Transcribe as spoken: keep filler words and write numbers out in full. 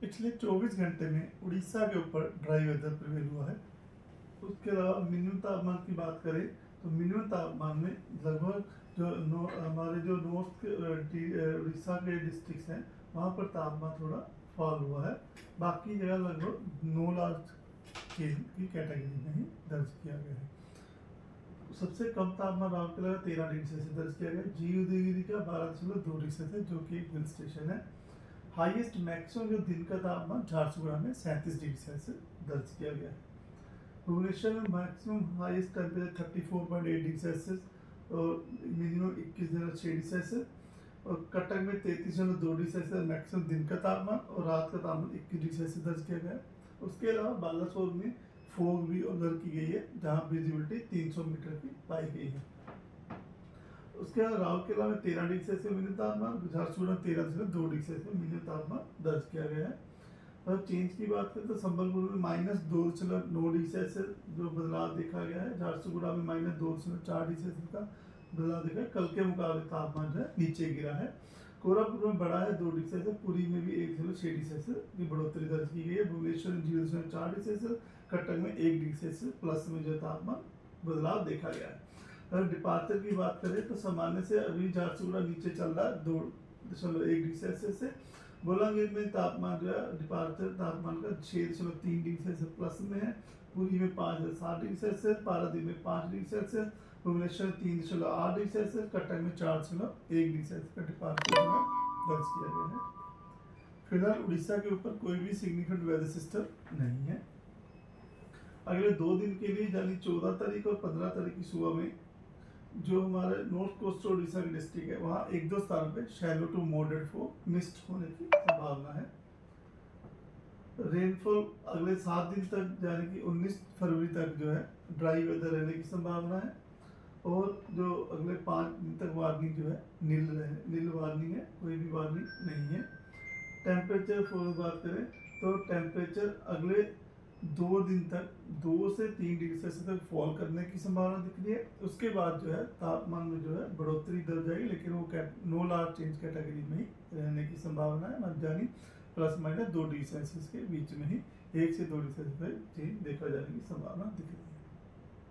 पिछले चौबीस घंटे में उड़ीसा के ऊपर ड्राई वेदर प्रिवेल हुआ है। उसके अलावा मिनिमम तापमान की बात करें तो मिनिमम तापमान में लगभग जो नो हमारे जो नॉर्थ के उड़ीसा के डिस्ट्रिक्ट हैं वहाँ पर तापमान थोड़ा फॉल हुआ है। बाकी जगह लगभग नो लार्ज स्केल की कैटेगरी में ही दर्ज किया गया है। सबसे कम तापमान राउरकेला का तेरह डिग्री सेल्सियस दर्ज किया गया। जी उदयगिरी का बारह दशमलव दो डिग्री सेल्सियस जो कि एक हिल स्टेशन है। हाईएस्ट मैक्सिमम जो दिन का तापमान झारसुगुड़ा में सैंतीस डिग्री सेल्सियस दर्ज किया गया है। भुवनेश्वर में मैक्सिमम हाईएस्ट टेम्परेचर चौंतीस पॉइंट आठ डिग्री सेल्सियस और मिनिमम इक्कीस दशमलव छह डिग्री सेल्सियस और कटक में तैंतीस दशमलव दो डिग्री सेल्सियस मैक्सिमम दिन का तापमान और रात का तापमान इक्कीस डिग्री सेल्सियस दर्ज किया गया है। उसके अलावा बालासोर में फॉग भी ऑब्जर्व की गई है जहां विजिबिलिटी तीन सौ मीटर की पाई गई है। उसके बाद राउरकेला में तेरह डिग्री सेल्सियस मिनिमम तापमान, झारसुगुड़ा में तेरह दशमलव दो डिग्री सेल्सियस मिनिमम तापमान दर्ज किया गया है। और चेंज की बात करें तो संबलपुर में माइनस दो दशमलव नौ डिग्री सेल्सियस जो बदलाव देखा गया है। झारसुगुड़ा में माइनस दो दशमलव चार डिग्री सेल्सियस का बदलाव देखा है। कल के मुकाबले तापमान जो है नीचे गिरा है। कोरापुट में बढ़ा है दो डिग्री सेल्सियस, पुरी में भी एक दशमलव छह डिग्री सेल्सियस की बढ़ोतरी दर्ज की गई है। भुवनेश्वर में जीरो दशमलव चार डिग्री सेल्सियस, कटक में एक डिग्री सेल्सियस प्लस में जो तापमान बदलाव देखा गया है। अगर डिपार्चर की बात करें तो सामान्य से अभी झारसुगुड़ा नीचे चल रहा है दो दशमलव एक डिग्री सेल्सियस से। बोलांगीर में तापमान जो है डिपार्चर तापमान का छः दशमलव तीन डिग्री सेल्सियस प्लस में है। पुरी में पाँच दशमलव सात डिग्री सेल्सियस, पारादीप में पाँच डिग्री सेल्सियस, भुवनेश्वर में तीन दशमलव आठ डिग्री सेल्सियस, कटक में चार दशमलव एक डिग्री सेल्सियस का डिपार्चर दर्ज किया गया है। फिलहाल उड़ीसा के ऊपर कोई भी सिग्निफिकेंट वेदर सिस्टम नहीं है। अगले दो दिन के लिए यानी चौदह तारीख और पंद्रह तारीख की सुबह में जो हमारे नॉर्थ कोस्ट उड़ीसा के डिस्ट्रिक्ट है वहाँ एक दो स्थानों पे shallow to moderate fog mist होने की संभावना है। रेनफॉल अगले सात दिन तक यानी कि उन्नीस फरवरी तक जो है ड्राई वेदर रहने की संभावना है। और जो अगले पाँच दिन तक वार्निंग जो है नील रहे नील वार्निंग है, कोई भी वार्निंग नहीं है। टेम्परेचर फॉर बात करें तो टेम्परेचर अगले दो दिन तक दो से तीन डिग्री सेल्सियस तक फॉल करने की संभावना दिख रही है। उसके बाद जो है तापमान में जो है बढ़ोतरी दर्ज जाएगी, लेकिन वो नो लार्ज चेंज कैटेगरी में ही रहने की संभावना है। मध्यान्ह प्लस माइनस दो डिग्री सेल्सियस के बीच में ही एक से दो डिग्री सेल्सियस तक चेंज देखा जाने की संभावना दिख रही है।